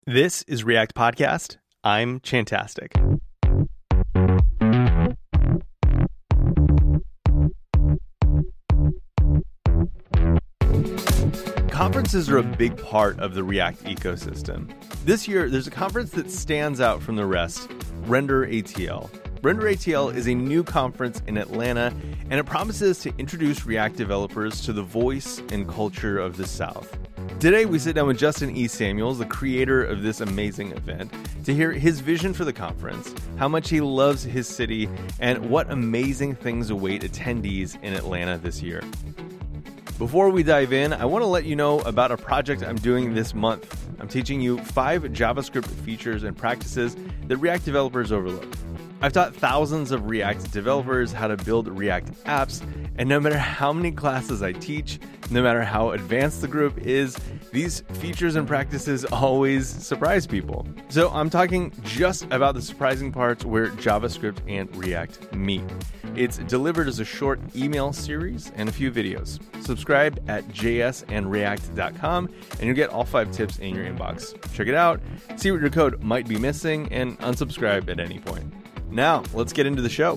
This is React Podcast. I'm Chantastic. Conferences are a big part of the React ecosystem. This year, there's a conference that stands out from the rest, Render ATL. Render ATL is a new conference in Atlanta, and it promises to introduce React developers to the voice and culture of the South. Today, we sit down with Justin E. Samuels, the creator of this amazing event, to hear his vision for the conference, how much he loves his city, and what amazing things await attendees in Atlanta this year. Before we dive in, I want to let you know about a project I'm doing this month. I'm teaching you 5 JavaScript features and practices that React developers overlook. I've taught thousands of React developers how to build React apps, and no matter how many classes I teach, no matter how advanced the group is, these features and practices always surprise people. So I'm talking just about the surprising parts where JavaScript and React meet. It's delivered as a short email series and a few videos. Subscribe at jsandreact.com and you'll get all 5 tips in your inbox. Check it out, see what your code might be missing, and unsubscribe at any point. Now, let's get into the show.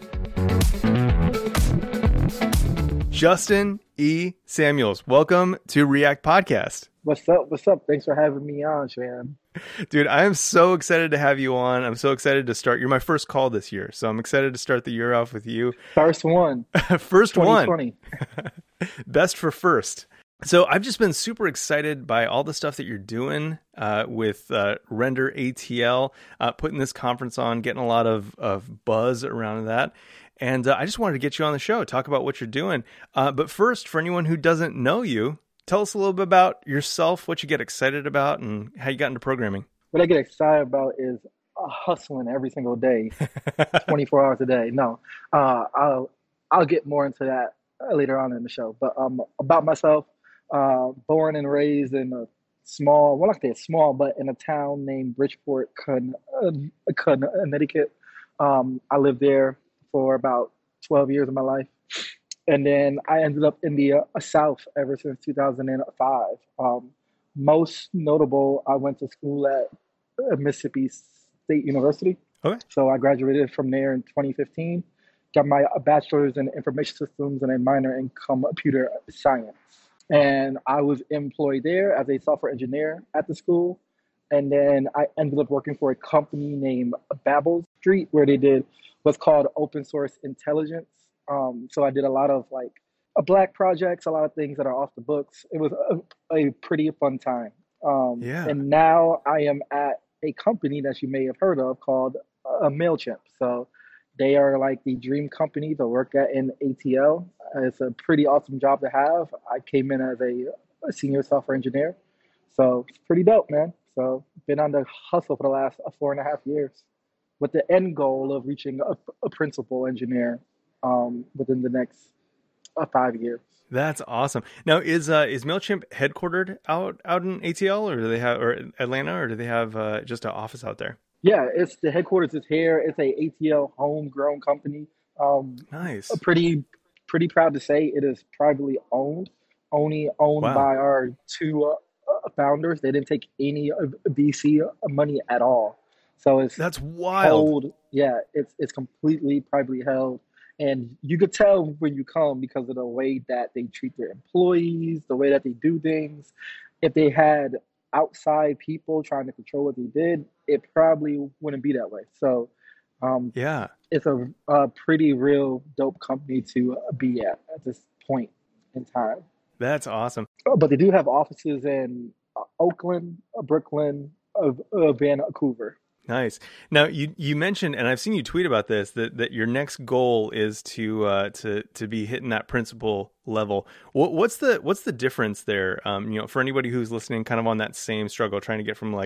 Justin E. Samuels, welcome to React Podcast. What's up? What's up? Thanks for having me on, Shan. Dude, I am so excited to have you on. I'm so excited to start. You're my first call this year, so I'm excited to start the year off with you. First one. First 2020. one. Best for first. So I've just been super excited by all the stuff that you're doing with Render ATL, putting this conference on, getting a lot of buzz around that. And I just wanted to get you on the show, talk about what you're doing. But first, for anyone who doesn't know you, tell us a little bit about yourself, what you get excited about, and how you got into programming. What I get excited about is hustling every single day, 24 hours a day. No, I'll get more into that later on in the show. But about myself, born and raised in a small, well, not that small, but in a town named Bridgeport, Connecticut. I lived there for about 12 years of my life. And then I ended up in the South ever since 2005. Most notable, I went to school at Mississippi State University. Okay. So I graduated from there in 2015, got my bachelor's in information systems and a minor in computer science. And I was employed there as a software engineer at the school. And then I ended up working for a company named Babel Street, where they did what's called open source intelligence. So I did a lot of like Black projects, a lot of things that are off the books. It was a pretty fun time. And now I am at a company that you may have heard of called MailChimp. So they are like the dream company to work at in ATL. It's a pretty awesome job to have. I came in as a senior software engineer. So it's pretty dope, man. So been on the hustle for the last 4.5 years with the end goal of reaching a principal engineer within the next 5 years. That's awesome. Now, is MailChimp headquartered out in ATL, or do they have, or Atlanta, or do they have just an office out there? Yeah, it's the headquarters is here. It's a ATL homegrown company. Nice. Pretty proud to say it is privately owned, only owned by our 2 founders. They didn't take any VC money at all. So that's wild. Yeah, it's completely privately held. And you could tell when you come because of the way that they treat their employees, the way that they do things. If they had outside people trying to control what they did, it probably wouldn't be that way. So it's a pretty real dope company to be at this point in time. That's awesome. But they do have offices in Oakland, Brooklyn, Vancouver. Nice. Now you mentioned, and I've seen you tweet about this, that your next goal is to be hitting that principal level. What's the difference there? For anybody who's listening, kind of on that same struggle, trying to get from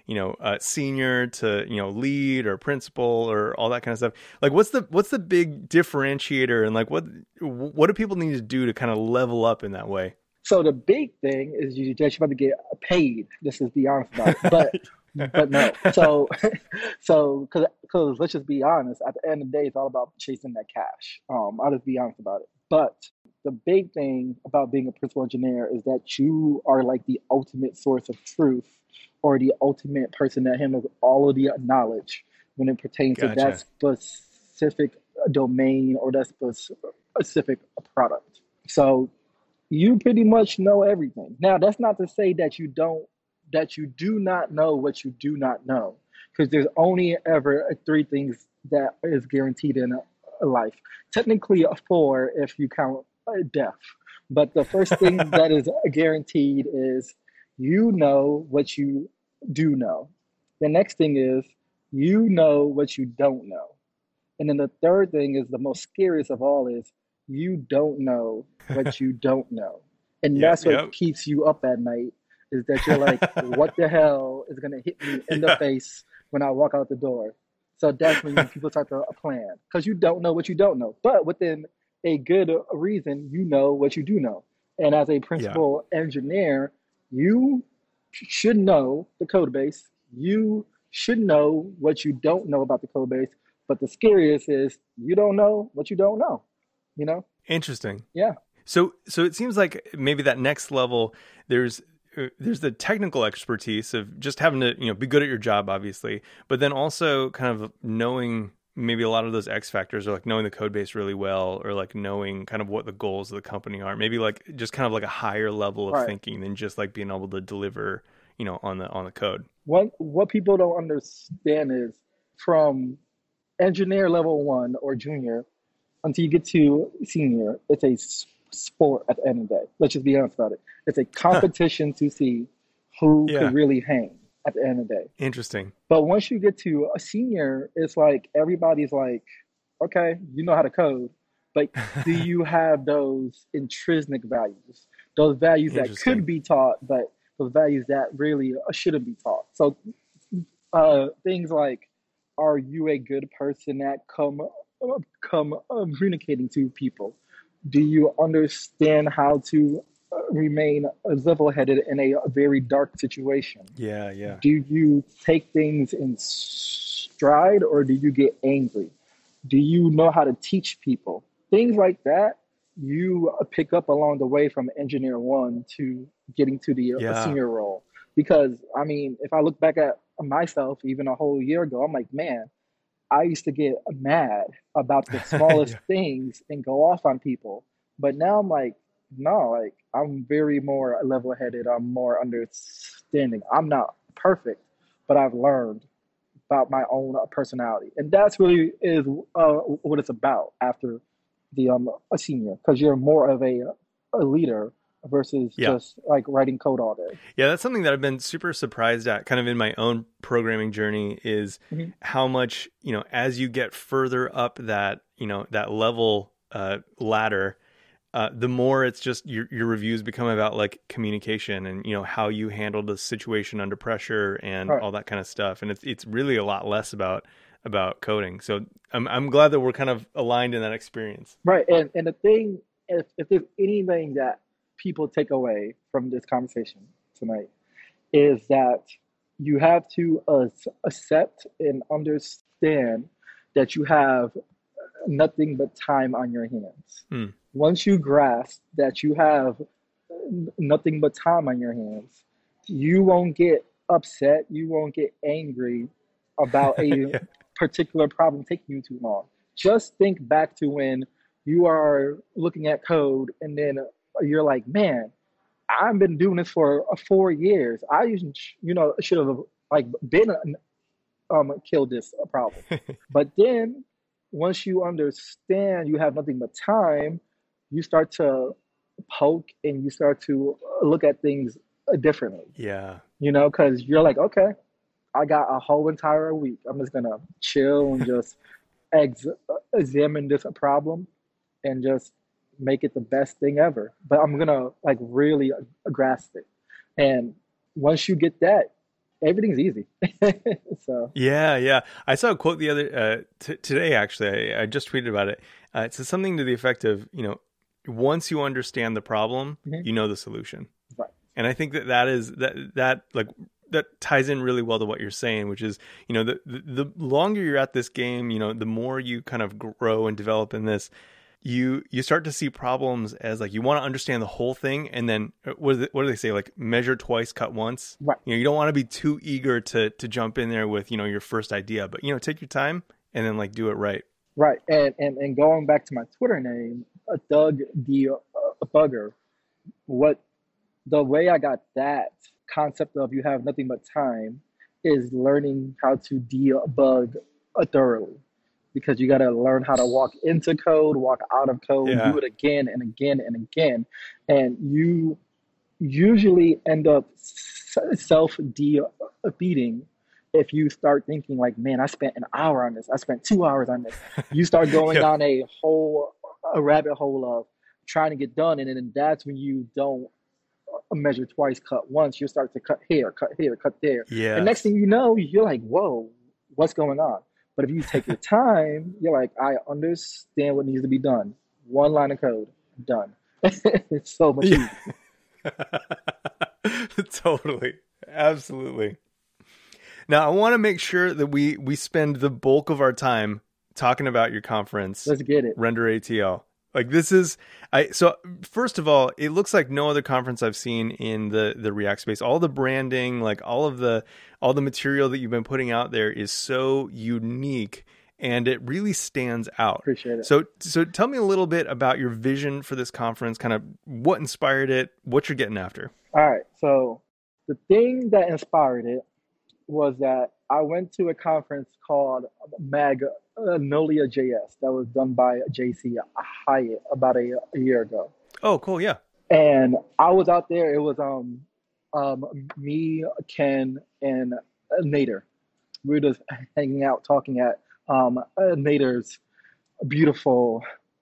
senior to lead or principal or all that kind of stuff. Like, what's the big differentiator, and like what do people need to do to kind of level up in that way? So the big thing is you're about to get paid. This is be honest about it, but no. So because let's just be honest. At the end of the day, it's all about chasing that cash. I'll just be honest about it. But the big thing about being a principal engineer is that you are like the ultimate source of truth or the ultimate person that handles all of the knowledge when it pertains to that Gotcha. specific domain or that specific product. So you pretty much know everything. Now, that's not to say that you do not know what you do not know, because there's only ever three things that is guaranteed in a life. Technically, a four if you count death. But the first thing that is guaranteed is you know what you do know. The next thing is you know what you don't know. And then the third thing is the most scariest of all is you don't know what you don't know. And Yep, that's what yep. keeps you up at night is that you're like, what the hell is going to hit me in the Yeah. face when I walk out the door? So that's when people start to plan because you don't know what you don't know. But within a good reason, you know what you do know. And as a Yeah. principal engineer, you should know the code base. You should know what you don't know about the code base. But the scariest is you don't know what you don't know. You know? Interesting. Yeah. So it seems like maybe that next level, there's the technical expertise of just having to, be good at your job, obviously, but then also kind of knowing maybe a lot of those X factors, or like knowing the code base really well, or like knowing kind of what the goals of the company are, maybe like just kind of like a higher level of Right. thinking than just like being able to deliver, on the code. What people don't understand is from engineer level one or junior until you get to senior, it's a sport at the end of the day. Let's just be honest about it. It's a competition to see who Yeah. could really hang at the end of the day. Interesting. But once you get to a senior, it's like everybody's like, okay, you know how to code, but do you have those intrinsic values? Those values that could Interesting. be taught, but those values that really shouldn't be taught. So things like, are you a good person at communicating to people? Do you understand how to remain level-headed in a very dark situation? Yeah. Yeah. Do you take things in stride or do you get angry? Do you know how to teach people? Things like that you pick up along the way from engineer one to getting to the Yeah. senior role. Because, I mean, if I look back at myself even a whole year ago, I'm like, man, I used to get mad about the smallest Yeah. things and go off on people. But now I'm like, no, like I'm very more level headed. I'm more understanding. I'm not perfect, but I've learned about my own personality. And that's really is what it's about after the a senior, because you're more of a leader versus Yeah. just like writing code all day. Yeah, that's something that I've been super surprised at kind of in my own programming journey is Mhm. how much, as you get further up that, that level ladder, the more it's just your reviews become about like communication and, how you handle the situation under pressure and All right. all that kind of stuff. And it's really a lot less about coding. So I'm glad that we're kind of aligned in that experience. Right. And the thing, if there's anything that people take away from this conversation tonight, is that you have to accept and understand that you have nothing but time on your hands. Hmm. Once you grasp that you have nothing but time on your hands, you won't get upset, you won't get angry about a Yeah. particular problem taking you too long. Just think back to when you are looking at code and then you're like, man, I've been doing this for 4 years. I should have like been killed this problem. But then once you understand you have nothing but time, you start to poke and you start to look at things differently. Yeah. Because you're like, okay, I got a whole entire week. I'm just gonna chill and just ex- examine this problem and just make it the best thing ever. But I'm gonna like really grasp it. And once you get that, everything's easy. So Yeah, yeah. I saw a quote the other today. Actually, I just tweeted about it. It says something to the effect of, once you understand the problem, mhm, you know the solution. right, And I think that is that like that ties in really well to what you're saying, which is, the longer you're at this game, the more you kind of grow and develop in this. you start to see problems as like you want to understand the whole thing, and then what do they say, like measure twice, cut once. Right. You don't want to be too eager to jump in there with your first idea, but take your time and then like do it right. Right. And going back to my Twitter name, Doug D Bugger, the way I got that concept of you have nothing but time is learning how to debug thoroughly, because you got to learn how to walk into code, walk out of code, do it again and again and again. And you usually end up self-defeating if you start thinking like, man, I spent an hour on this. I spent 2 hours on this. You start going down a rabbit hole of trying to get done. And then that's when you don't measure twice, cut once. You start to cut here, cut there. Yeah. And next thing you know, you're like, whoa, what's going on? But if you take your time, you're like, I understand what needs to be done. One line of code, done. It's so much easier. Totally. Absolutely. Now, I want to make sure that we spend the bulk of our time talking about your conference. Let's get it. Render ATL. Like this is, so first of all, it looks like no other conference I've seen in the React space. All the branding, like all the material that you've been putting out there is so unique, and it really stands out. Appreciate it. So tell me a little bit about your vision for this conference, kind of what inspired it, what you're getting after. All right. So the thing that inspired it was that I went to a conference called Magnolia JS that was done by JC Hyatt about a year ago. Oh, cool. Yeah. And I was out there. It was me, Ken, and Nader. We were just hanging out, talking at Nader's beautiful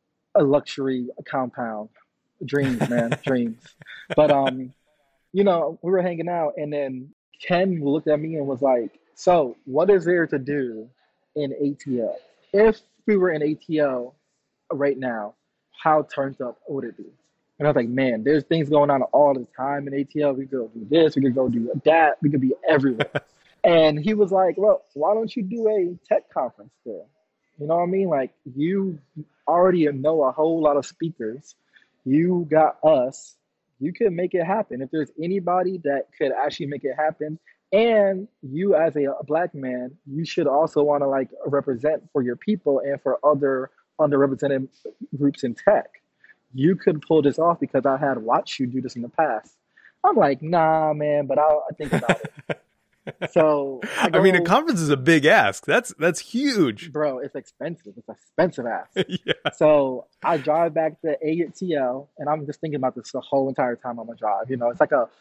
luxury compound. Dreams, man, dreams. But we were hanging out, and then Ken looked at me and was like, so what is there to do in ATL? If we were in ATL right now, how turned up would it be? And I was like, man, there's things going on all the time in ATL. We could go do this, we could go do that, we could be everywhere. And he was like, well, why don't you do a tech conference there? You know what I mean? Like, you already know a whole lot of speakers. You got us. You could make it happen. If there's anybody that could actually make it happen, and you as a Black man, you should also want to like represent for your people and for other underrepresented groups in tech. You could pull this off because I had watched you do this in the past. I'm like, nah, man, but I'll think about it. So I mean, a conference is a big ask. That's huge, bro. It's expensive. It's expensive ask. Yeah. So I drive back to ATL, and I'm just thinking about this the whole entire time on my drive. It's like a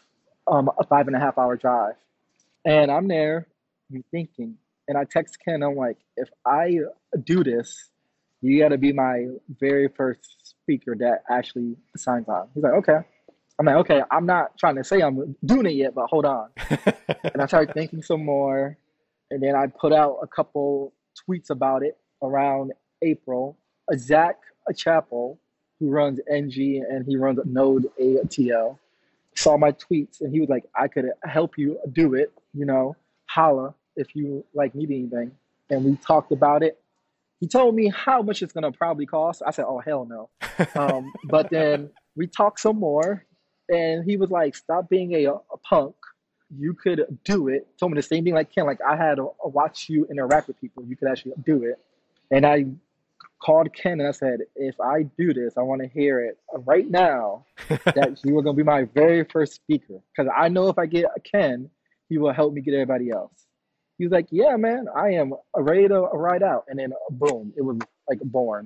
5.5 hour drive, and I'm there, I'm thinking, and I text Ken. I'm like, if I do this, you got to be my very first speaker that actually signs on. He's like, okay. I'm like, okay, I'm not trying to say I'm doing it yet, but hold on. And I started thinking some more. And then I put out a couple tweets about it around April. Zach Chappell, who runs NG and he runs Node ATL, saw my tweets and he was like, I could help you do it, holla if you like need anything. And we talked about it. He told me how much it's going to probably cost. I said, oh, hell no. But then we talked some more. And he was like, stop being a punk. You could do it. Told me the same thing like Ken. Like, I had to watch you interact with people. You could actually do it. And I called Ken and I said, if I do this, I want to hear it right now that you are going to be my very first speaker. Because I know if I get Ken, he will help me get everybody else. He was like, yeah, man, I am ready to ride out. And then boom, it was like born.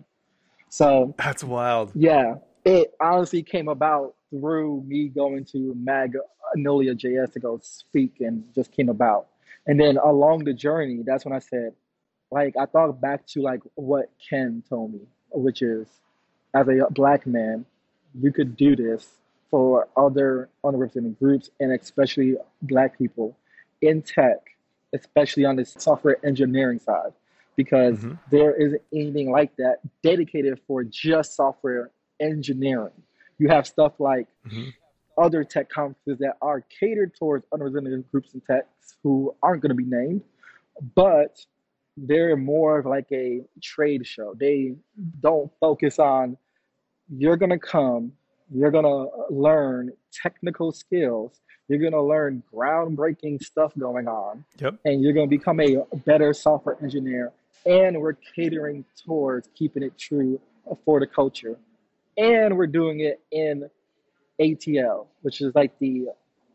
So that's wild. Yeah. It honestly came about through me going to Magnolia JS to go speak, and just came about. And then along the journey, that's when I said, like, I thought back to like what Ken told me, which is, as a Black man, you could do this for other underrepresented groups, and especially Black people in tech, especially on the software engineering side, because there isn't anything like that dedicated for just software engineering. You have stuff like other tech conferences that are catered towards underrepresented groups in tech who aren't going to be named, but they're more of like a trade show. They don't focus on you're going to come, you're going to learn technical skills, you're going to learn groundbreaking stuff going on, Yep. and you're going to become a better software engineer. And we're catering towards keeping it true for the culture. And we're doing it in ATL, which is like the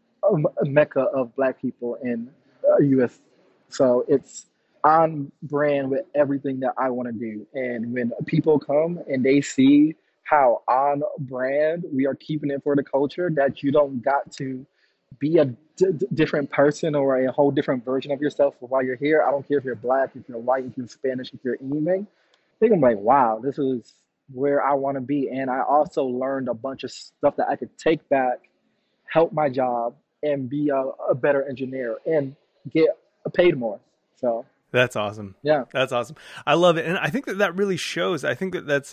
mecca of Black people in US. So it's on brand with everything that I want to do. And when people come and they see how on brand we are keeping it for the culture, that you don't got to be a different person or a whole different version of yourself while you're here. I don't care if you're Black, if you're white, if you're Spanish, if you're anything. I think I'm like, wow, this is where I want to be. And I also learned a bunch of stuff that I could take back, help my job, and be a better engineer and get paid more. So That's awesome. yeah. That's awesome. I love it. And I think that really shows. I think that's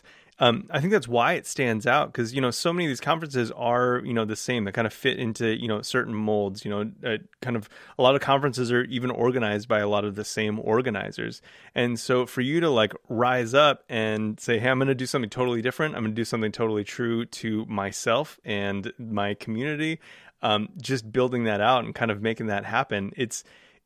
why it stands out, because, so many of these conferences are, the same. They kind of fit into, certain molds, kind of a lot of conferences are even organized by a lot of the same organizers. And so for you to like rise up and say, hey, I'm going to do something totally different. I'm going to do something totally true to myself and my community. Just building that out and kind of making that happen. It's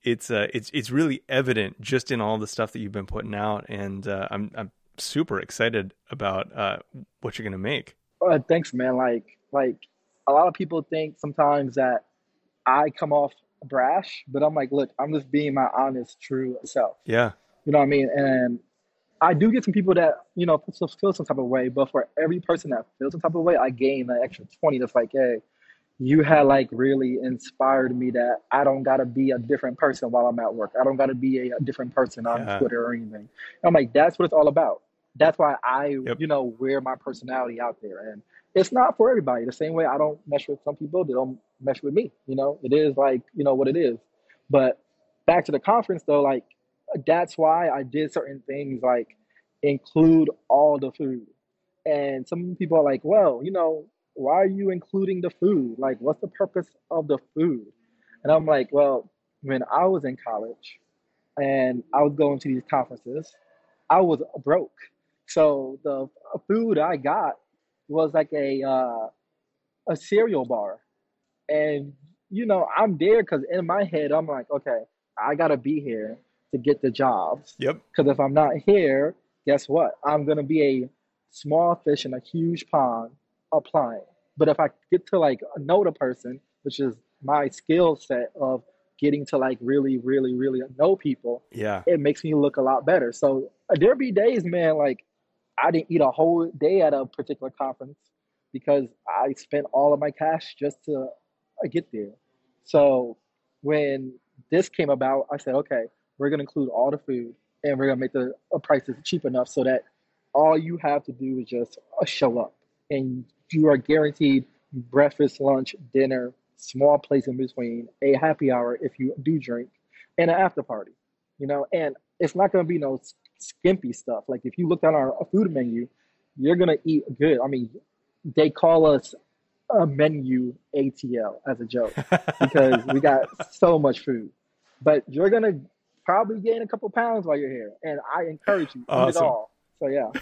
really evident just in all the stuff that you've been putting out, and I'm super excited about what you're gonna make. Thanks, man. Like a lot of people think sometimes that I come off brash, but I'm like, look, I'm just being my honest, true self. Yeah. You know what I mean? And I do get some people that, feel some type of way, but for every person that feels some type of way, I gain an extra 20 that's like, hey, you had like really inspired me that I don't gotta be a different person while I'm at work. I don't gotta be a different person on Yeah. Twitter or anything. And I'm like, that's what it's all about. That's why I, Yep. wear my personality out there. And it's not for everybody. The same way I don't mesh with some people, they don't mesh with me. It is like, what it is. But back to the conference though, like that's why I did certain things like include all the food. And some people are like, well, why are you including the food? Like, what's the purpose of the food? And I'm like, well, when I was in college and I was going to these conferences, I was broke. So the food I got was like a cereal bar. And, I'm there because in my head, I'm like, okay, I got to be here to get the jobs. Yep. Because if I'm not here, guess what? I'm going to be a small fish in a huge pond applying. But if I get to like know the person, which is my skill set of getting to like really, really, really know people, Yeah. it makes me look a lot better. So there be days, man, like I didn't eat a whole day at a particular conference because I spent all of my cash just to get there. So when this came about, I said, okay, we're going to include all the food and we're going to make the prices cheap enough so that all you have to do is just show up and you are guaranteed breakfast, lunch, dinner, small place in between, a happy hour if you do drink, and an after party, and it's not going to be no skimpy stuff. Like if you look at our food menu, you're going to eat good. I mean, they call us a menu ATL as a joke because we got so much food, but you're going to probably gain a couple pounds while you're here. And I encourage you, eat it all. So yeah.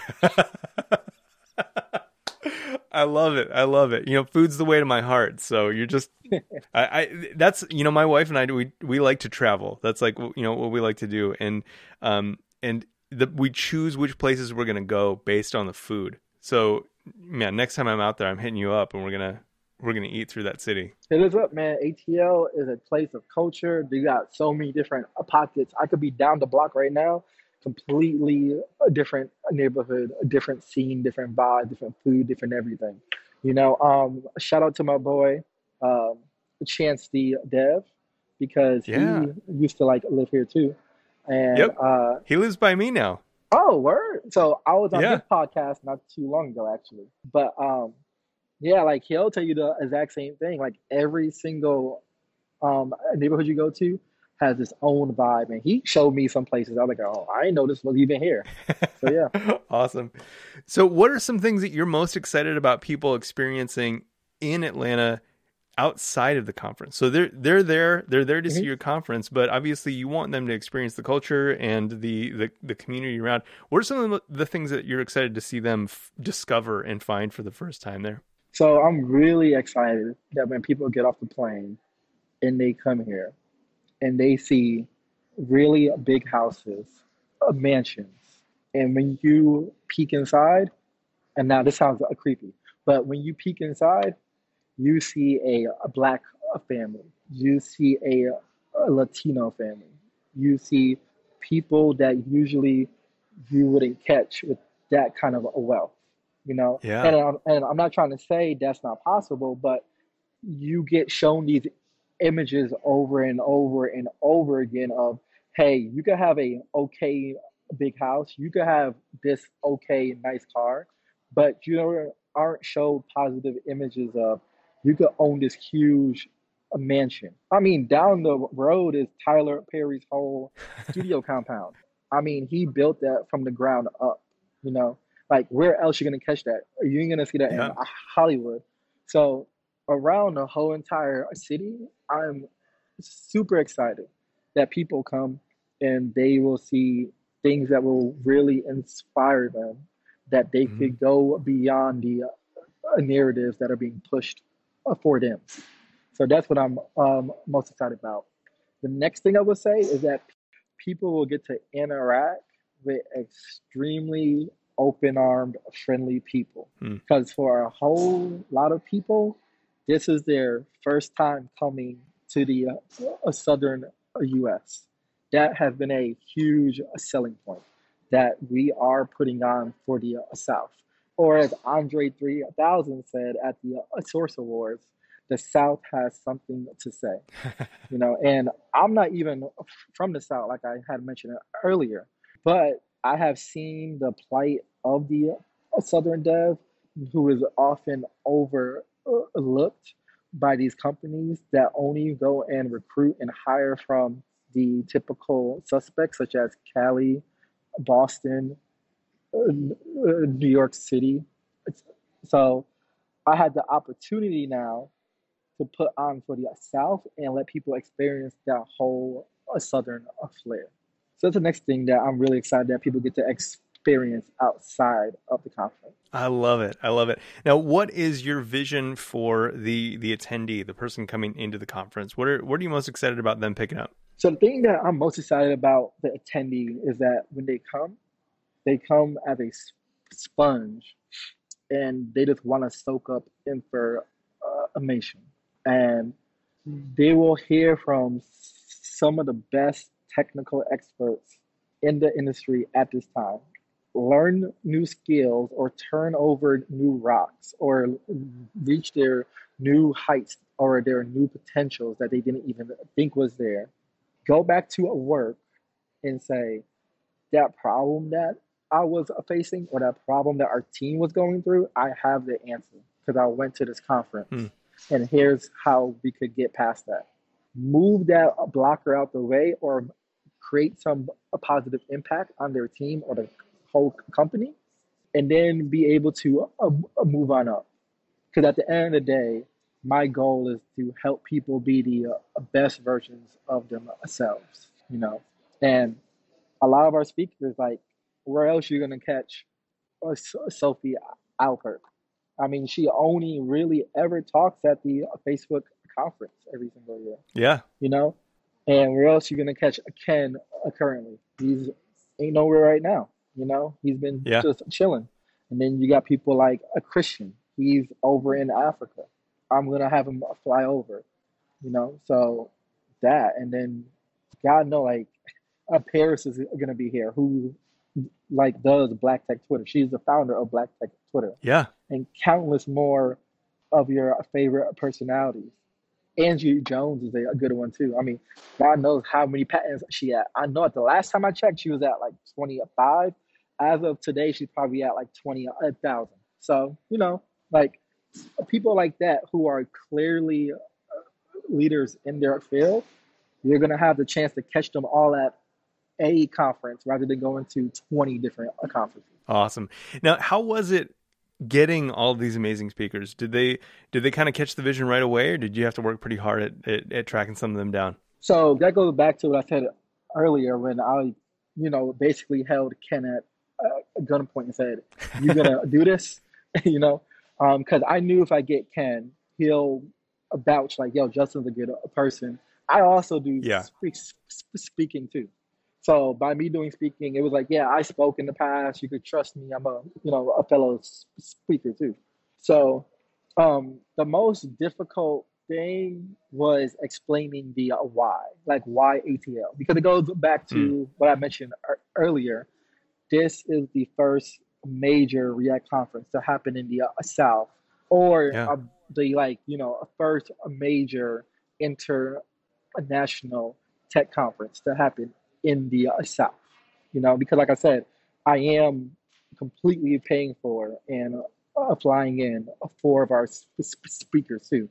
I love it. I love it. Food's the way to my heart. So you're just, that's, my wife and I, we like to travel. That's like, what we like to do. And we choose which places we're going to go based on the food. So man, next time I'm out there, I'm hitting you up and we're going to eat through that city. Hit us up, man. ATL is a place of culture. You got so many different pockets. I could be down the block right now, completely a different neighborhood, a different scene, different vibe, different food, different everything. Shout out to my boy, Chance the Dev, because he used to like live here too. And he lives by me now. Oh, word. So I was on his podcast not too long ago, actually. But yeah, like he'll tell you the exact same thing. Like every single neighborhood you go to has its own vibe. And he showed me some places. I was like, oh, I didn't know this was even here. So yeah. Awesome. So what are some things that you're most excited about people experiencing in Atlanta outside of the conference. So they're there to see Hmm. your conference, but obviously you want them to experience the culture and the community around. What are some of the things that you're excited to see them discover and find for the first time there? So I'm really excited that when people get off the plane and they come here and they see really big houses, mansions, and when you peek inside, and now this sounds creepy, but when you peek inside, you see a black family, you see a Latino family, you see people that usually you wouldn't catch with that kind of a wealth, you know. Yeah. And I'm not trying to say that's not possible, but you get shown these images over and over and over again of, hey, you could have a okay big house, you could have this okay nice car, but you aren't showed positive images of you could own this huge mansion. I mean, down the road is Tyler Perry's whole studio compound. I mean, he built that from the ground up, you know. Like, where else you gonna catch that? You ain't gonna see that in Yeah. Hollywood. So around the whole entire city, I'm super excited that people come and they will see things that will really inspire them, that they Mhm. could go beyond the narratives that are being pushed for them. So that's what I'm most excited about. The next thing I would say is that people will get to interact with extremely open armed, friendly people. Mm. Because for a whole lot of people, this is their first time coming to the southern US. That has been a huge selling point that we are putting on for the South. Or as Andre 3000 said at the Source Awards, the South has something to say, you know. And I'm not even from the South, like I had mentioned earlier, but I have seen the plight of the Southern dev, who is often overlooked by these companies that only go and recruit and hire from the typical suspects, such as Cali, Boston, New York City. So I had the opportunity now to put on for the South and let people experience that whole Southern flair. So that's the next thing that I'm really excited that people get to experience outside of the conference. I love it. I love it. Now, what is your vision for the attendee, the person coming into the conference? What are you most excited about them picking up? So the thing that I'm most excited about the attendee is that when they come as a sponge and they just want to soak up information. And they will hear from some of the best technical experts in the industry at this time, learn new skills or turn over new rocks or reach their new heights or their new potentials that they didn't even think was there. Go back to work and say, that problem that I was facing or that problem that our team was going through, I have the answer because I went to this conference. Hmm. And here's how we could get past that. Move that blocker out the way or create some a positive impact on their team or the whole company, and then be able to move on up. Because at the end of the day, my goal is to help people be the best versions of themselves, you know. And a lot of our speakers, like, where else you gonna catch Sophie Alpert? I mean, she only really ever talks at the Facebook conference every single year, Yeah. you know? And where else you gonna catch Ken currently? He's ain't nowhere right now, you know? He's been Yeah. just chilling. And then you got people like a Christian. He's over in Africa. I'm gonna have him fly over, you know? So that, and then God know, like, Paris is gonna be here, who like does Black Tech Twitter. She's the founder of Black Tech Twitter, Yeah. and countless more of your favorite personalities. Angie Jones is a good one too. I mean, God knows how many patents she at. I know at the last time I checked, she was at like 25. As of today, she's probably at like 20,000. So, you know, like, people like that who are clearly leaders in their field, you're gonna have the chance to catch them all at a conference rather than going to 20 different conferences. Awesome. Now, how was it getting all these amazing speakers, did they kind of catch the vision right away, or did you have to work pretty hard at tracking some of them down? So that goes back to what I said earlier when I, basically held Ken at a gunpoint and said, "You gonna do this?" you know, because I knew if I get Ken, he'll vouch like, "Yo, Justin's a good person." I also do Yeah. speaking too. So by me doing speaking, it was like, yeah, I spoke in the past. You could trust me. I'm a fellow speaker too. So the most difficult thing was explaining the why, like why ATL, because it goes back Mm. to what I mentioned earlier. This is the first major React conference to happen in the South, or Yeah. the a first major international tech conference to happen in the South. Because like I said, I am completely paying for and flying in four of our speakers too,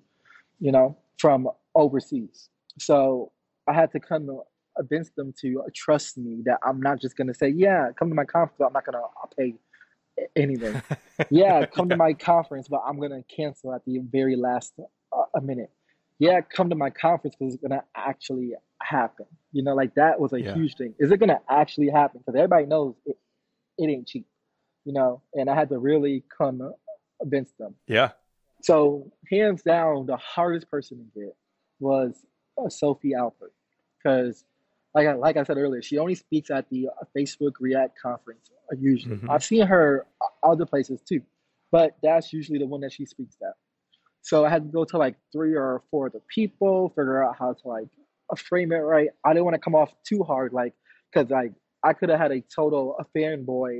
from overseas. So I had to kind of convince them to trust me that I'm not just going to say, yeah, come to my conference, but I'm not going to pay anything. Yeah, come to Yeah. my conference, but I'm going to cancel at the very last minute. Yeah, come to my conference because it's going to actually happen. Like that was a Yeah. huge thing. Is it going to actually happen? Because everybody knows it ain't cheap, and I had to really convince them. Yeah. So hands down, the hardest person to get was Sophie Alpert, because like I said earlier, she only speaks at the Facebook React conference usually. Hmm. I've seen her other places too, but that's usually the one that she speaks at. So I had to go to like three or four other people, figure out how to like frame it right. I didn't want to come off too hard, like because like I could have had a total fanboy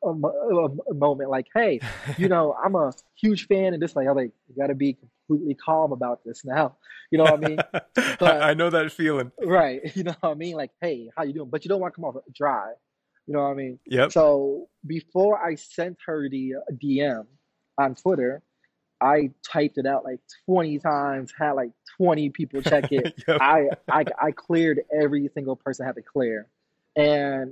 moment, like, hey, I'm a huge fan, and this like, I'm like, you got to be completely calm about this now. You know what I mean? I But know that feeling. right, you know what I mean? Like, hey, how you doing? But you don't want to come off dry. You know what I mean? Yep. So before I sent her the DM on Twitter, I typed it out like 20 times, had like 20 people check it. Yep. I cleared every single person I had to clear. And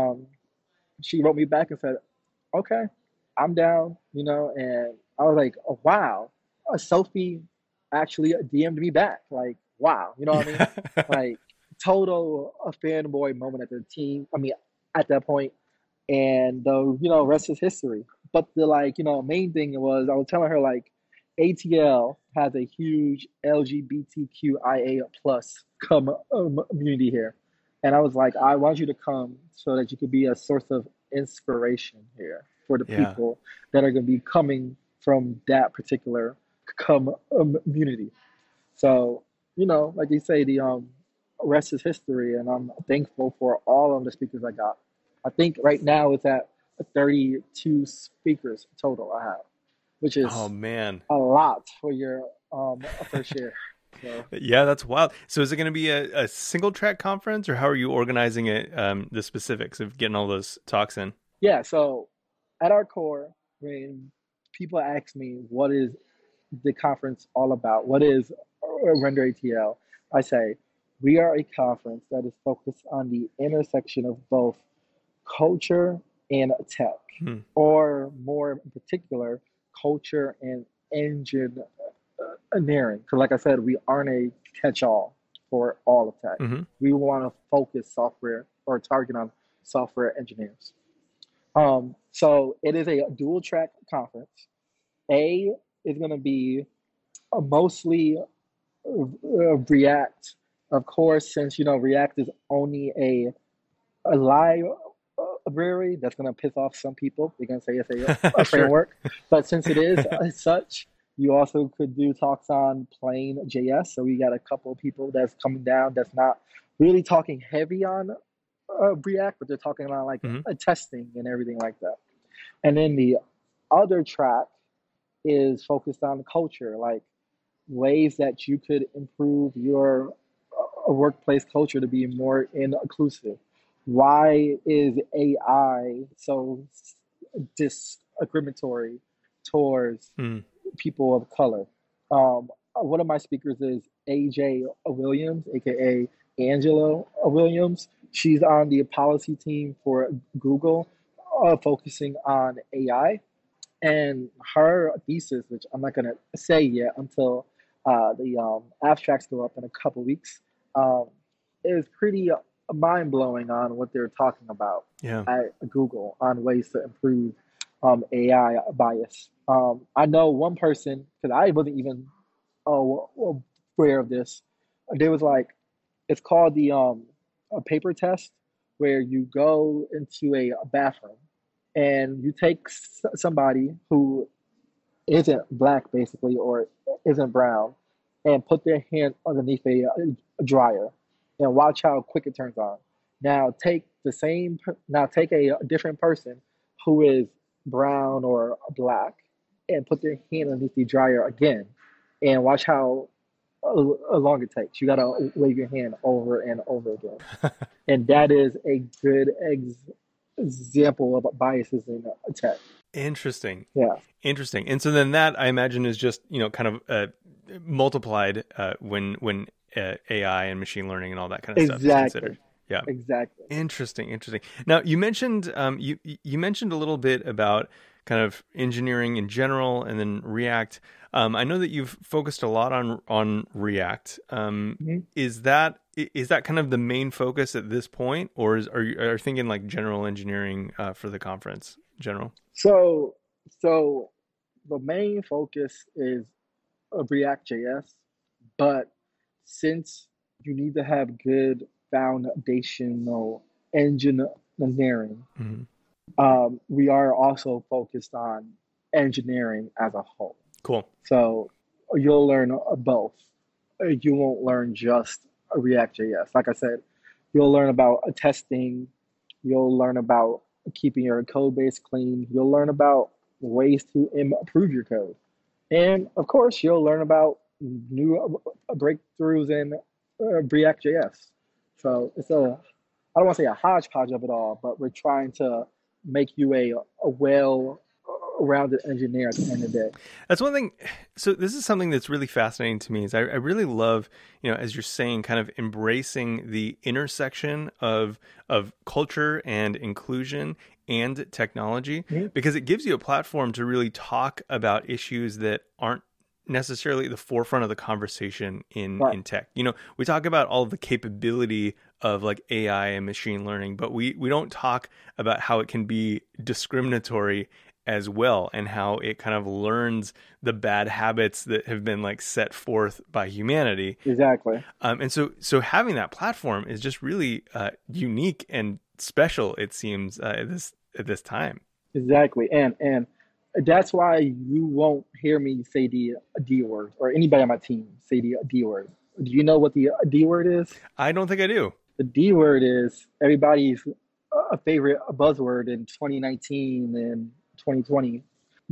she wrote me back and said, okay, I'm down, and I was like, oh, wow. Sophie actually DM'd me back. Like, wow, you know what I mean? Yeah. Like, total a fanboy moment at the team. I mean, at that point, and the rest is history. But the main thing was I was telling her like ATL has a huge LGBTQIA plus community here, and I was like, I want you to come so that you could be a source of inspiration here for the Yeah. people that are going to be coming from that particular community. So like you say, the rest is history, and I'm thankful for all of the speakers I got. I think right now it's at 32 speakers total I have, which Oh is man. a lot for your first year. So Yeah, that's wild. So is it going to be a single track conference, or how are you organizing it? The specifics of getting all those talks in. yeah, so at our core, when people ask me what is the conference all about, what is Render ATL, I say we are a conference that is focused on the intersection of both culture and tech, Hmm. or more in particular, culture and engineering. Because, like I said, we aren't a catch-all for all of tech. Hmm. We want to focus software or target on software engineers. So it is a dual track conference. A is going to be mostly React, of course, since React is only a library. That's going to piss off some people. They're going to say it's a Sure. framework. But since it is as such, you also could do talks on plain JS. So we got a couple of people that's coming down that's not really talking heavy on React, but they're talking on like Hmm. testing and everything like that. And then the other track is focused on culture, like ways that you could improve your workplace culture to be more inclusive. Why is AI so discriminatory towards Mm. people of color? One of my speakers is AJ Williams, aka Angela Williams. She's on the policy team for Google, focusing on AI. And her thesis, which I'm not going to say yet until the abstracts go up in a couple weeks, um, is pretty mind blowing on what they're talking about Yeah. at Google on ways to improve AI bias. I know one person, because I wasn't even aware of this. There was like, it's called the a paper test, where you go into a bathroom and you take somebody who isn't black basically or isn't brown and put their hand underneath a dryer and watch how quick it turns on. Now take a different person who is brown or black and put their hand underneath the dryer again and watch how long it takes. You gotta wave your hand over and over again. And that is a good example of biases in tech. Interesting. Yeah, Interesting. And so then that, I imagine, is just, kind of multiplied when AI and machine learning and all that kind of stuff is exactly. considered. Yeah. Exactly. Interesting. Now, you mentioned you mentioned a little bit about kind of engineering in general, and then React. I know that you've focused a lot on React. Mm-hmm. Is that kind of the main focus at this point, or are you thinking like general engineering for the conference? General. So, so the main focus is React.js, but since you need to have good foundational engineering, Mm-hmm. we are also focused on engineering as a whole. Cool. So you'll learn both. You won't learn just React.js. Like I said, you'll learn about testing. You'll learn about keeping your code base clean. You'll learn about ways to improve your code. And of course, you'll learn about new breakthroughs in React.js. So I don't want to say a hodgepodge of it all, but we're trying to make you a well-rounded engineer at the end of the day. That's one thing. So this is something that's really fascinating to me. Is I really love, as you're saying, kind of embracing the intersection of culture and inclusion and technology, Mm-hmm. because it gives you a platform to really talk about issues that aren't necessarily at the forefront of the conversation in tech. We talk about all of the capability of like AI and machine learning, but we don't talk about how it can be discriminatory as well, and how it kind of learns the bad habits that have been like set forth by humanity. Exactly. And so having that platform is just really unique and special, it seems, at this time. Exactly. And that's why you won't hear me say the D word, or anybody on my team say the D word. Do you know what the D word is? I don't think I do. The D word is everybody's favorite buzzword in 2019 and 2020,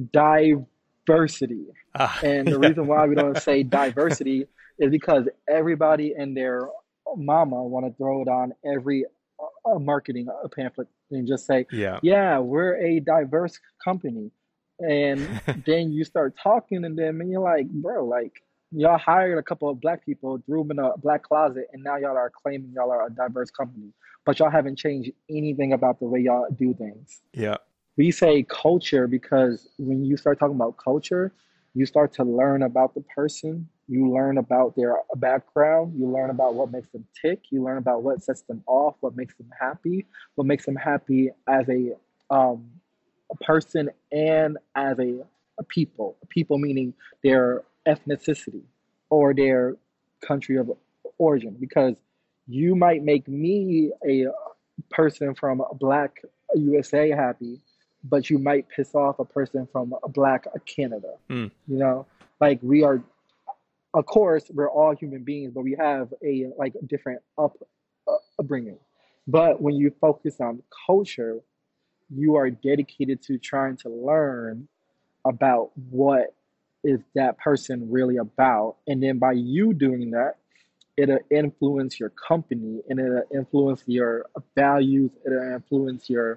diversity. And the reason why we don't say diversity is because everybody and their mama want to throw it on every marketing pamphlet and just say, yeah, we're a diverse company. And then you start talking to them and you're like, bro, like, y'all hired a couple of black people, threw them in a black closet, and now y'all are claiming y'all are a diverse company. But y'all haven't changed anything about the way y'all do things. Yeah. We say culture because when you start talking about culture, you start to learn about the person. You learn about their background. You learn about what makes them tick. You learn about what sets them off, what makes them happy as a person and as a people. People meaning their ethnicity or their country of origin. Because you might make me a person from Black USA happy, but you might piss off a person from Black Canada. Like we are, of course, we're all human beings, but we have a like different upbringing. But when you focus on culture, you are dedicated to trying to learn about what is that person really about. And then by you doing that, it'll influence your company and it'll influence your values. It'll influence your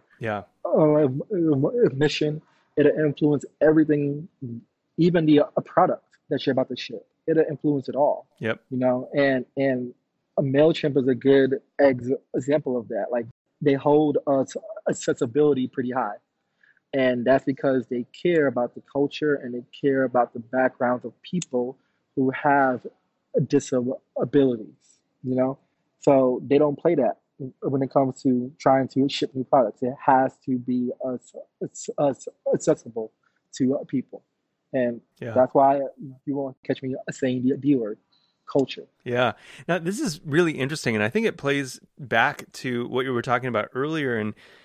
mission. It'll influence everything, even the product that you're about to ship. It'll influence it all. Yep. And MailChimp is a good example of that. Like they hold us accessibility pretty high. And that's because they care about the culture and they care about the backgrounds of people who have disabilities, you know? So they don't play that when it comes to trying to ship new products. It has to be accessible to people. And Yeah. that's why you won't catch me saying the D word, culture. Yeah. Now, this is really interesting, and I think it plays back to what you were talking about earlier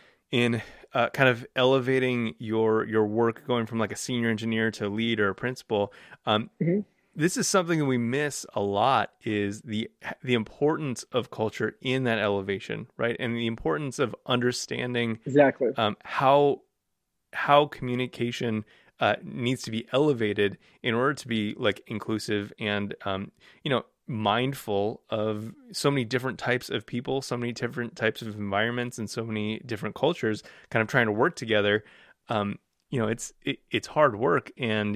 in kind of elevating your work, going from like a senior engineer to lead or a principal. Hmm. This is something that we miss a lot, is the importance of culture in that elevation, right? And the importance of understanding Exactly. how communication needs to be elevated in order to be like inclusive and mindful of so many different types of people, so many different types of environments, and so many different cultures kind of trying to work together. It's hard work, and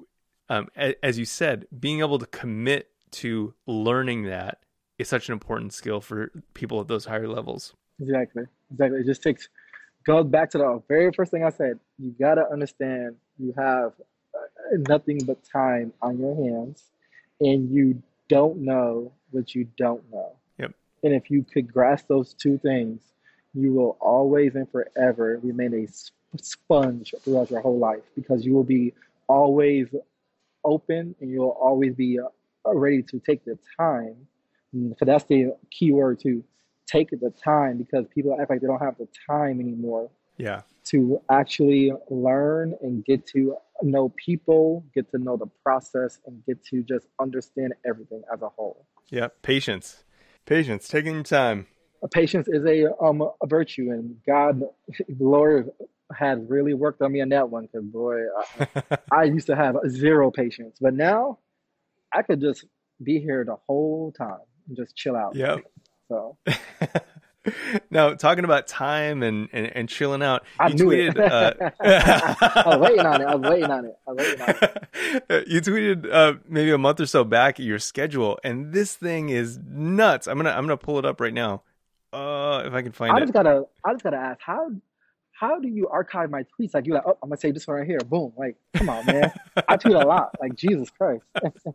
as you said, being able to commit to learning that is such an important skill for people at those higher levels. Exactly. Exactly. It just takes goes back to the very first thing I said. You gotta understand you have nothing but time on your hands, and you don't know what you don't know. Yep. And if you could grasp those two things, you will always and forever remain a sponge throughout your whole life because you will be always open and you'll always be ready to take the time. So that's the key word too. Take the time because people act like they don't have the time anymore Yeah. to actually learn and get to know people, get to know the process, and get to just understand everything as a whole. Yeah. Patience, taking your time. Patience is a virtue, and God, the Lord, has really worked on me on that one. Because boy, I used to have zero patience, but now I could just be here the whole time and just chill out. Yep. So Now, talking about time and chilling out, I you knew it. tweeted. I was waiting on it. I was waiting on it. I was waiting on it. You tweeted maybe a month or so back your schedule, and this thing is nuts. I'm gonna pull it up right now, if I can find it. I just gotta ask how do you archive my tweets? Like you're like, oh, I'm gonna save this one right here. Boom. Like, come on, man. I tweet a lot. Like Jesus Christ.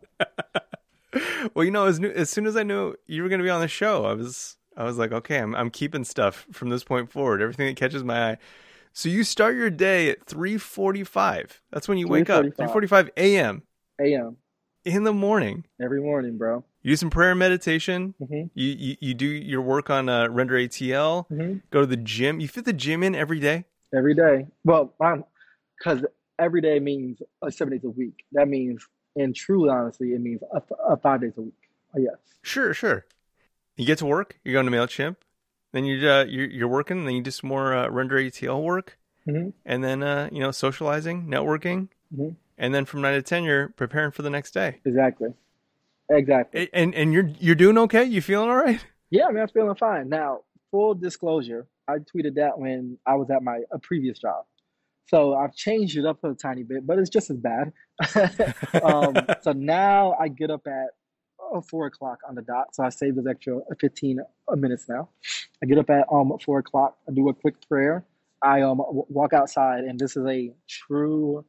Well, as soon as I knew you were gonna be on the show, I was like, okay, I'm keeping stuff from this point forward. Everything that catches my eye. So you start your day at 3:45. That's when you wake up. 3:45 3:45 a.m. a.m. in the morning. every morning, bro. You do some prayer and meditation. Hmm. You do your work on Render ATL. Hmm. Go to the gym. You fit the gym in every day. Every day. Well, because every day means 7 days a week. That means, and truly, honestly, it means 5 days a week. Yes. Sure. You get to work. You're going to Mailchimp. Then you're working. And then you do some more Render ATL work. Hmm. And then socializing, networking. Hmm. And then from 9 to 10, you're preparing for the next day. Exactly. Exactly. And you're doing okay. You feeling all right? Yeah, man, I'm feeling fine. Now, full disclosure, I tweeted that when I was at my previous job. So I've changed it up a tiny bit, but it's just as bad. So now I get up at 4 o'clock on the dot. So I saved those extra 15 minutes now. I get up at 4 o'clock. I do a quick prayer. I walk outside, and this is a true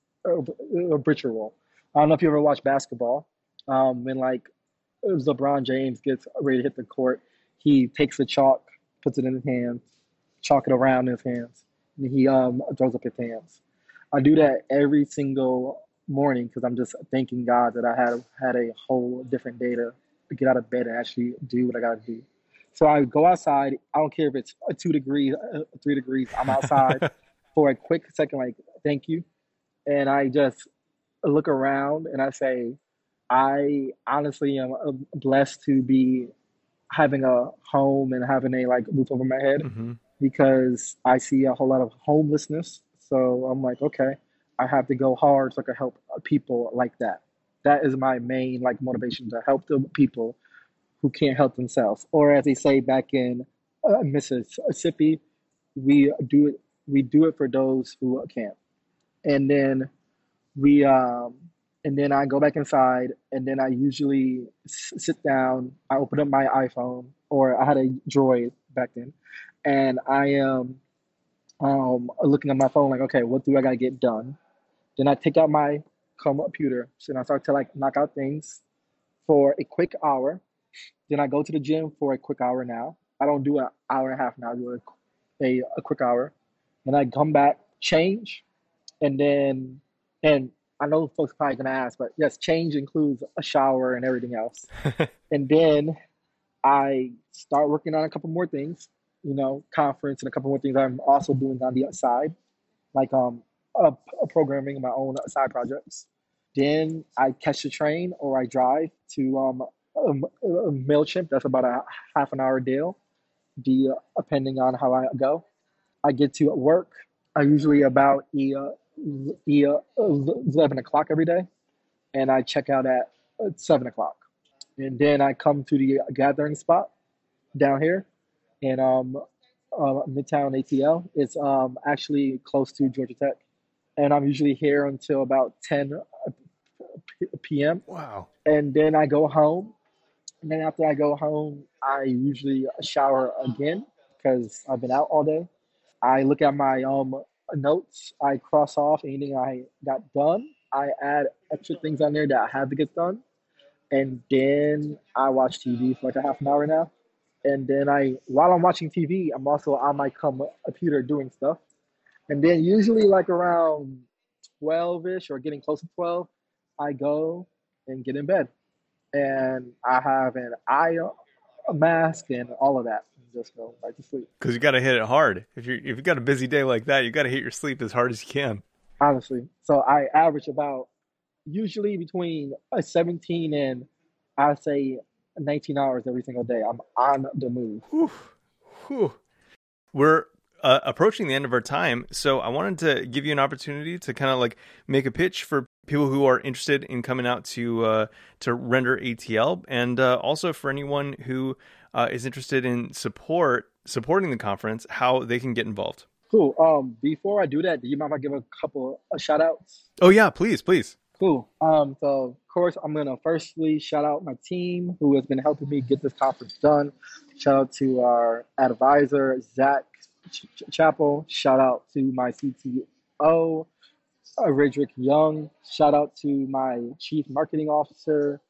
ritual. I don't know if you ever watched basketball. When like LeBron James gets ready to hit the court, he takes the chalk, puts it in his hands, chalk it around in his hands, and he throws up his hands. I do that every single morning because I'm just thanking God that I had a whole different day to get out of bed and actually do what I got to do. So I go outside. I don't care if it's 2 degrees, 3 degrees. I'm outside for a quick second, like thank you, and I just look around and I say, I honestly am blessed to be having a home and having a like roof over my head Mm-hmm. because I see a whole lot of homelessness. So I'm like, okay, I have to go hard so I can help people like that. That is my main like motivation to help the people who can't help themselves, or as they say back in Mississippi, we do it. We do it for those who can't. And then we and then I go back inside, and then I usually sit down. I open up my iPhone, or I had a Droid back then, and I looking at my phone like, okay, what do I gotta get done? Then I take out my computer, so then I start to like knock out things for a quick hour. Then I go to the gym for a quick hour now. I don't do an hour and a half now. I do a quick hour. Then I come back, change, and then and I know folks are probably gonna ask, but yes, change includes a shower and everything else. And then I start working on a couple more things, conference and a couple more things I'm also doing on the side, like programming my own side projects. Then I catch the train or I drive to Mailchimp. That's about a half an hour deal, depending on how I go. I get to work. I usually about 11 o'clock every day, and I check out at 7 o'clock. And then I come to the gathering spot down here in Midtown ATL. It's actually close to Georgia Tech, and I'm usually here until about 10 p.m. Wow. And then I go home. And then after I go home, I usually shower again because I've been out all day. I look at my notes. I cross off anything I got done. I add extra things on there that I have to get done. And then I watch TV for like a half an hour now. And then while I'm watching TV, I'm also on my computer doing stuff. And then usually like around 12-ish or getting close to 12, I go and get in bed. And I have an eye mask and all of that. And just go right to sleep. Because you got to hit it hard. If you got a busy day like that, you got to hit your sleep as hard as you can. Honestly. So I average about usually between 17 and I'd say 19 hours every single day. I'm on the move. Whew. Whew. We're approaching the end of our time, so I wanted to give you an opportunity to kind of like make a pitch for people who are interested in coming out to Render ATL, and also for anyone who is interested in supporting the conference, how they can get involved. Cool. Before I do that, do you mind if I give a couple of shout outs? Oh yeah, please. Cool. So of course I'm gonna firstly shout out my team who has been helping me get this conference done. Shout out to our advisor, Zach Chappell. Shout out to my CTO, Ridrick Young. Shout out to my chief marketing officer,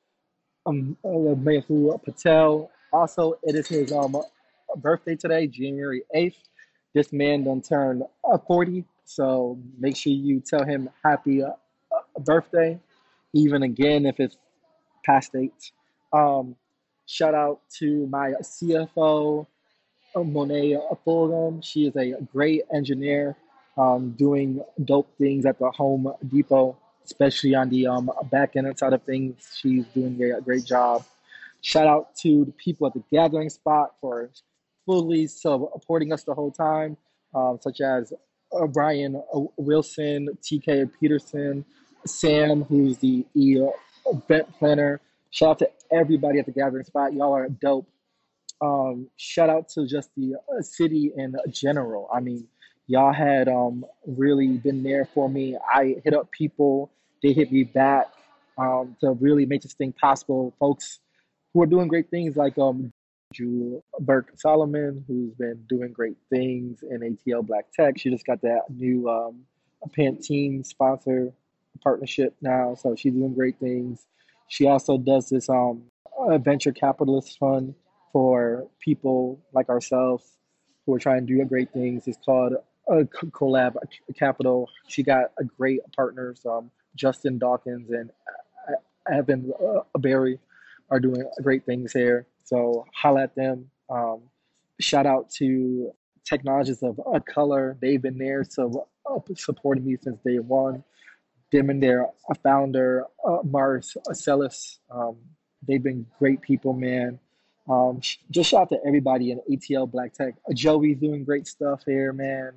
Mehu Patel. Also, it is his birthday today, January 8th. This man done turned 40, so make sure you tell him happy birthday, even again if it's past date. Shout out to my CFO, Monet Fulgham. She is a great engineer, doing dope things at the Home Depot, especially on the back end side of things. She's doing a great job. Shout out to the people at the gathering spot for fully supporting us the whole time, such as Brian Wilson, TK Peterson, Sam, who's the event planner. Shout out to everybody at the gathering spot. Y'all are dope. Shout out to just the city in general. I mean, y'all had really been there for me. I hit up people, they hit me back, to really make this thing possible. Folks who are doing great things like Drew Burke Solomon, who's been doing great things in ATL Black Tech. She just got that new Pantene sponsor partnership now, so she's doing great things. She also does this venture capitalist fund for people like ourselves who are trying to do great things. It's called Collab Capital. She got a great partners, Justin Dawkins and Evan Barry are doing great things here. So holla at them. Shout out to Technologists of Color. They've been there, so supporting me since day one. Them and their founder, Mars Celis. They've been great people, man. Just shout out to everybody in ATL Black Tech. Joey's doing great stuff here, man.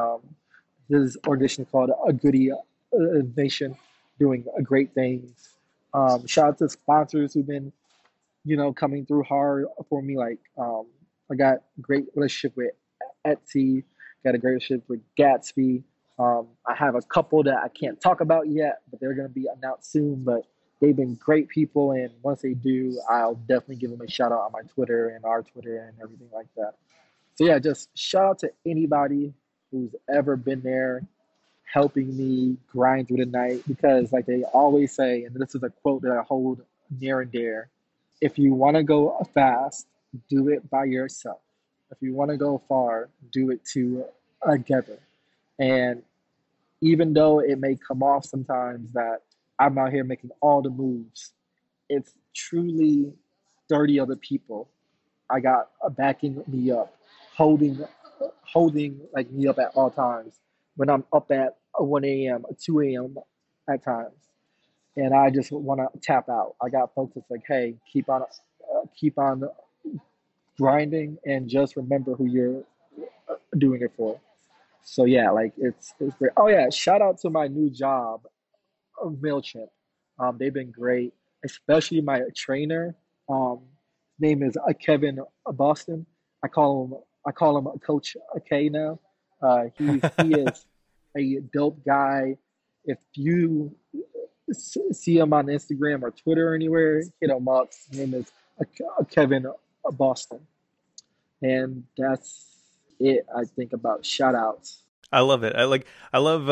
His organization called A Goodie Nation, doing great things. Shout out to sponsors who've been, coming through hard for me. Like, I got a great relationship with Etsy, got a great relationship with Gatsby. I have a couple that I can't talk about yet, but they're going to be announced soon. But they've been great people, and once they do, I'll definitely give them a shout out on my Twitter and our Twitter and everything like that. So yeah, just shout out to anybody who's ever been there helping me grind through the night because, like they always say, and this is a quote that I hold near and dear, if you want to go fast, do it by yourself. If you want to go far, do it together. And even though it may come off sometimes that I'm out here making all the moves, it's truly 30 other people I got backing me up, holding like me up at all times when I'm up at 1 a.m., 2 a.m. at times, and I just want to tap out. I got folks that's like, hey, keep on grinding, and just remember who you're doing it for. So yeah, like it's great. Oh yeah, shout out to my new job, Mailchimp. They've been great, especially my trainer. Name is Kevin Boston. I call him Coach K now. He is a dope guy. If you see him on Instagram or Twitter or anywhere, hit him up. His name is Kevin Boston, and that's it. I think about shout outs. I love it. I love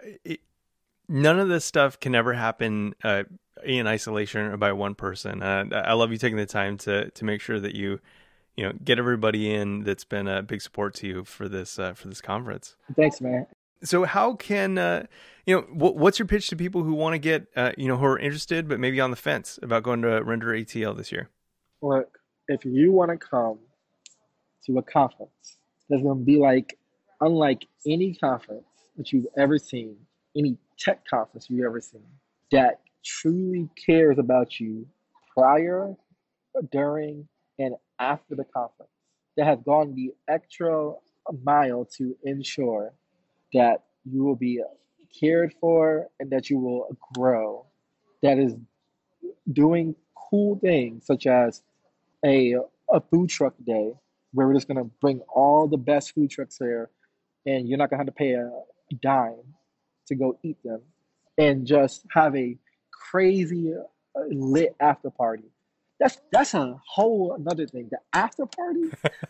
none of this stuff can ever happen in isolation or by one person. I love you taking the time to make sure that you get everybody in that's been a big support to you for this conference. Thanks, man. So how can what's your pitch to people who want to get who are interested but maybe on the fence about going to Render ATL this year? Look, if you want to come to a conference that's going to be unlike any conference that you've ever seen, any tech conference you've ever seen, that truly cares about you prior, during, and after the conference, that has gone the extra mile to ensure that you will be cared for and that you will grow, that is doing cool things such as a food truck day where we're just going to bring all the best food trucks there and you're not going to have to pay a dime to go eat them, and just have a crazy lit after party. That's a whole another thing. The after party,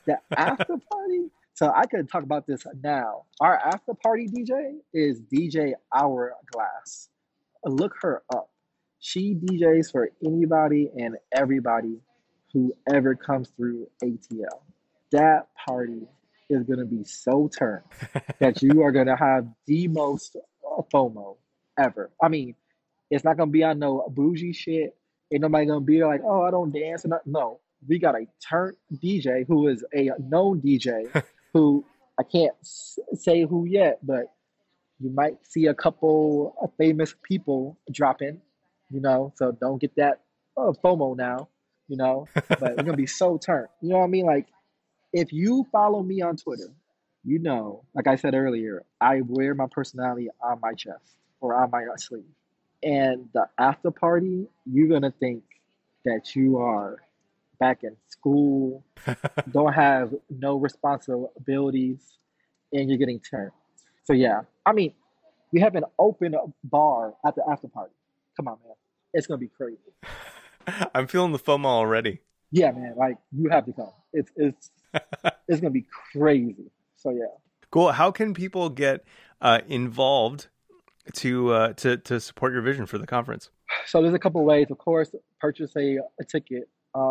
So I could talk about this now. Our after party DJ is DJ Hourglass. Look her up. She DJs for anybody and everybody who ever comes through ATL. That party is going to be so turned that you are going to have the most FOMO ever. I mean, it's not going to be on no bougie shit. Ain't nobody going to be like, oh, I don't dance. No, we got a turnt DJ who is a known DJ who I can't say who yet, but you might see a couple of famous people drop in, so don't get that FOMO now, but it's going to be so turned. You know what I mean? Like, if you follow me on Twitter, like I said earlier, I wear my personality on my chest or on my sleeve. And the after party, you're going to think that you are back in school, don't have no responsibilities, and you're getting turned. So yeah, I mean, we have an open bar at the after party. Come on, man. It's going to be crazy. I'm feeling the FOMO already. Yeah, man. Like, you have to come. It's going to be crazy. So yeah. Cool. How can people get involved to support your vision for the conference? So there's a couple ways. Of course, purchase a ticket.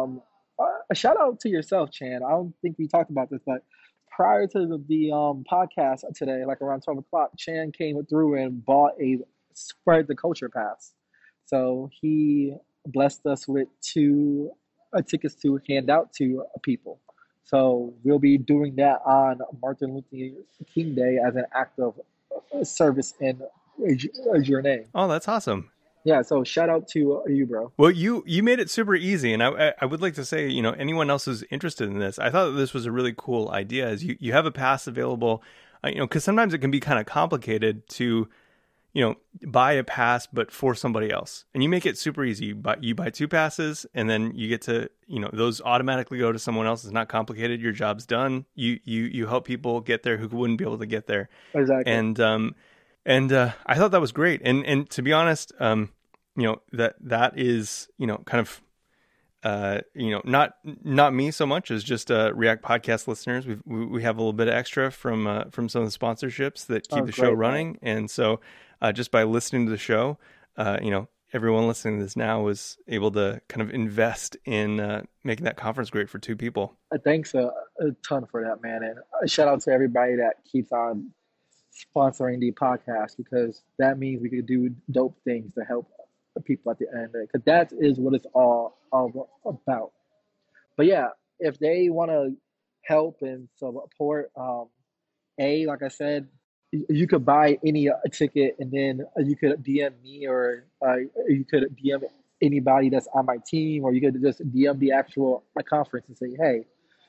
A shout out to yourself, Chan. I don't think we talked about this, but prior to the podcast today, like around 12 o'clock, Chan came through and bought a Spread the Culture pass. So he blessed us with 2 tickets to hand out to people. So we'll be doing that on Martin Luther King Day as an act of service in your name. Oh, that's awesome. Yeah, so shout out to you, bro. Well, you made it super easy, and I would like to say, anyone else who's interested in this, I thought that this was a really cool idea. Is you have a pass available, because sometimes it can be kind of complicated to, buy a pass, but for somebody else, and you make it super easy. You buy 2 passes, and then you get to, those automatically go to someone else. It's not complicated. Your job's done. You help people get there who wouldn't be able to get there. Exactly. And I thought that was great. And to be honest, that is, kind of not me so much as just React podcast listeners. We have a little bit of extra from some of the sponsorships that keep the show running, and so just by listening to the show, everyone listening to this now was able to kind of invest in making that conference great for two people. Thanks a ton for that, man. And a shout out to everybody that keeps on sponsoring the podcast, because that means we could do dope things to help the people at the end of it. Because that is what it's all about. But yeah, if they want to help and support, like I said, you could buy any ticket, and then you could DM me, or you could DM anybody that's on my team, or you could just DM the actual conference and say, hey,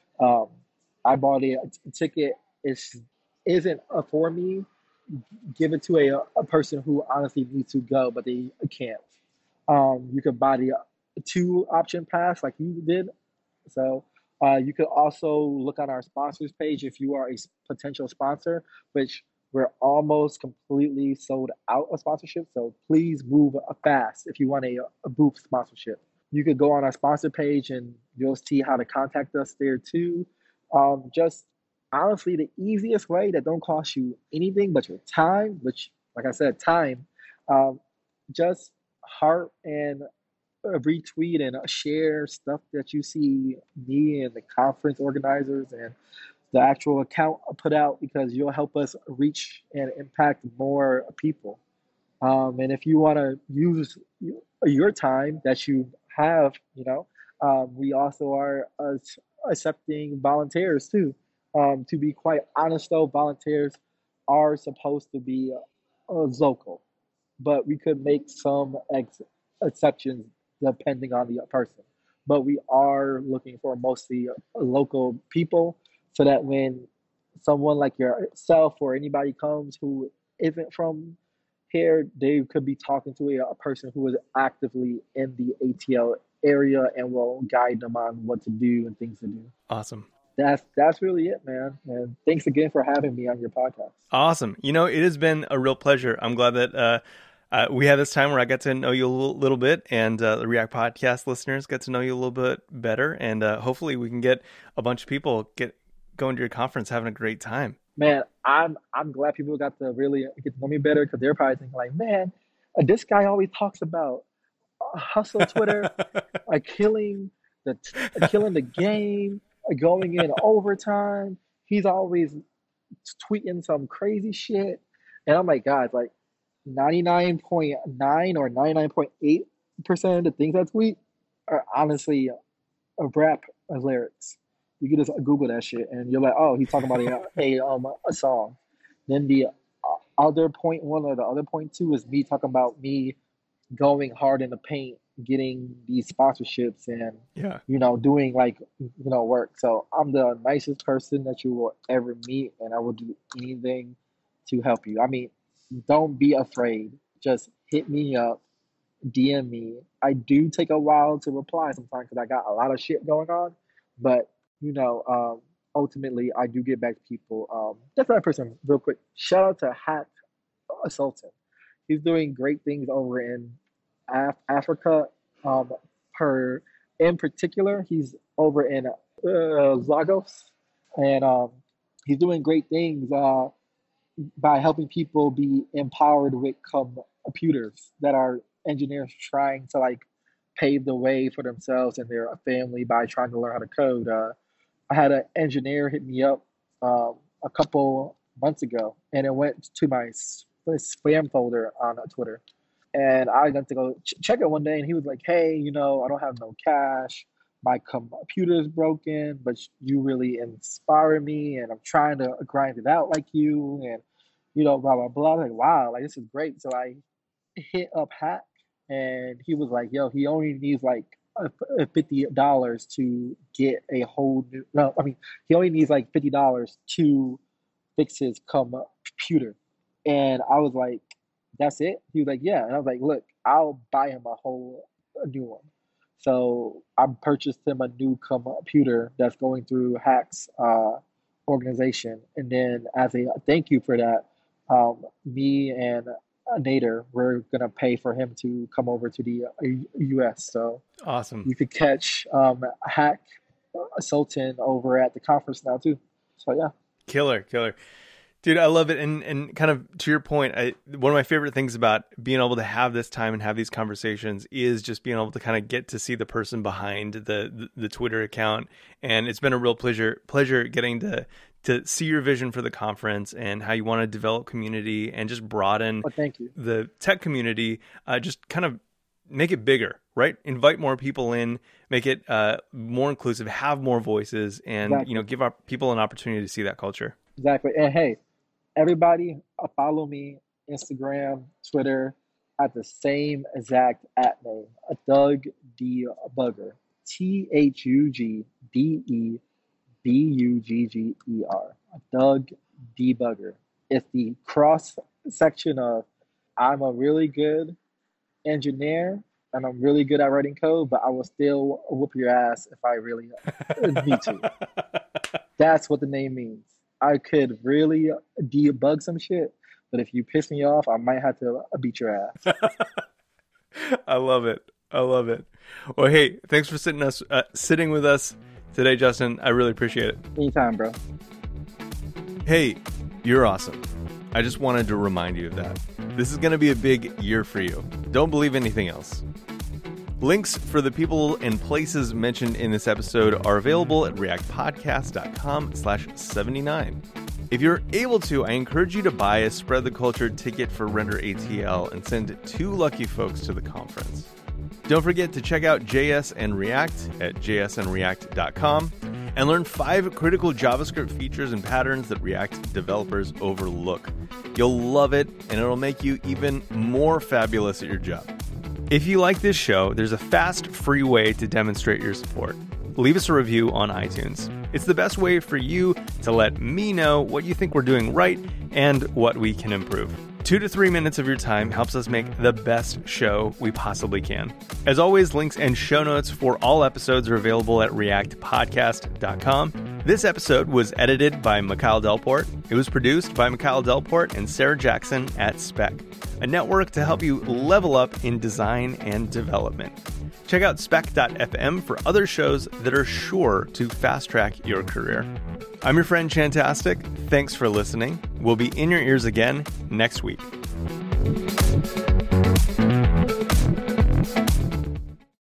I bought a ticket. It isn't for me. Give it to a person who honestly needs to go, but they can't. You could buy the 2-option pass like you did. So you could also look on our sponsors page if you are a potential sponsor, which we're almost completely sold out of sponsorship. So please move fast if you want a booth sponsorship. You could go on our sponsor page and you'll see how to contact us there too. Just honestly, the easiest way that don't cost you anything but your time, which, like I said, time, just heart and retweet and share stuff that you see me and the conference organizers and the actual account put out, because you'll help us reach and impact more people. And if you want to use your time that you have, we also are accepting volunteers too. To be quite honest, though, volunteers are supposed to be local, but we could make some exceptions depending on the person. But we are looking for mostly local people, so that when someone like yourself or anybody comes who isn't from here, they could be talking to a person who is actively in the ATL area and will guide them on what to do and things to do. Awesome. That's really it, man. And thanks again for having me on your podcast. Awesome. It has been a real pleasure. I'm glad that we had this time where I got to know you a little bit, and the React Podcast listeners get to know you a little bit better, and hopefully we can get a bunch of people going to your conference having a great time. Man, I'm glad people got to really get to know me better, because they're probably thinking like, man, this guy always talks about hustle Twitter, killing the game, going in overtime. He's always tweeting some crazy shit, and I'm like, guys, like 99.9 or 99.8% of the things I tweet are honestly rap lyrics. You can just Google that shit, and you're like, oh, he's talking about a song. Then the other point 1 or the other point 2 is me talking about me going hard in the paint, getting these sponsorships, and doing work. So I'm the nicest person that you will ever meet, and I will do anything to help you. I mean, don't be afraid. Just hit me up, DM me. I do take a while to reply sometimes because I got a lot of shit going on, but ultimately I do get back to people. That's that person real quick. Shout out to Hack Sultan. He's doing great things over in Africa. In particular, he's over in Lagos, and he's doing great things by helping people be empowered with computers that are engineers trying to pave the way for themselves and their family by trying to learn how to code. I had an engineer hit me up a couple months ago, and it went to my spam folder on Twitter. And I got to go check it one day, and he was like, hey, I don't have no cash. My computer's broken, but you really inspire me, and I'm trying to grind it out like you, and, blah, blah, blah. I'm like, wow, this is great. So I hit up Hack, and he was like, yo, he only needs $50 to get a whole new, no, I mean, he only needs $50 to fix his computer. And I was like, that's it? He was like, yeah. And I was like, look, I'll buy him a new one. So I purchased him a new computer that's going through Hack's organization. And then as a thank you for that, me and Nader, we're going to pay for him to come over to the U.S. So Awesome. you could catch Hack Sultan over at the conference now too. So yeah. Killer. Dude, I love it. And kind of to your point, one of my favorite things about being able to have this time and have these conversations is just being able to kind of get to see the person behind the Twitter account. And it's been a real pleasure getting to see your vision for the conference and how you want to develop community and just broaden the tech community, just kind of make it bigger, right? Invite more people in, make it more inclusive, have more voices, and give our people an opportunity to see that culture. Exactly. And hey, everybody follow me, Instagram, Twitter, at the same exact @name, Doug Debugger, THUGDEBUGGER, Doug Debugger. It's the cross section of I'm a really good engineer and I'm really good at writing code, but I will still whoop your ass if I really need to. That's what the name means. I could really debug some shit, but if you piss me off, I might have to beat your ass. I love it. Well, hey, thanks for sitting with us today, Justin. I really appreciate it. Anytime, bro. Hey, you're awesome. I just wanted to remind you of that. This is going to be a big year for you. Don't believe anything else. Links for the people and places mentioned in this episode are available at reactpodcast.com/79. If you're able to, I encourage you to buy a Spread the Culture ticket for Render ATL and send 2 lucky folks to the conference. Don't forget to check out JS and React at jsandreact.com and learn 5 critical JavaScript features and patterns that React developers overlook. You'll love it, and it'll make you even more fabulous at your job. If you like this show, there's a fast, free way to demonstrate your support. Leave us a review on iTunes. It's the best way for you to let me know what you think we're doing right and what we can improve. 2 to 3 minutes of your time helps us make the best show we possibly can. As always, links and show notes for all episodes are available at reactpodcast.com. This episode was edited by Mikhail Delport. It was produced by Mikhail Delport and Sarah Jackson at Spec, a network to help you level up in design and development. Check out spec.fm for other shows that are sure to fast-track your career. I'm your friend Chantastic. Thanks for listening. We'll be in your ears again next week.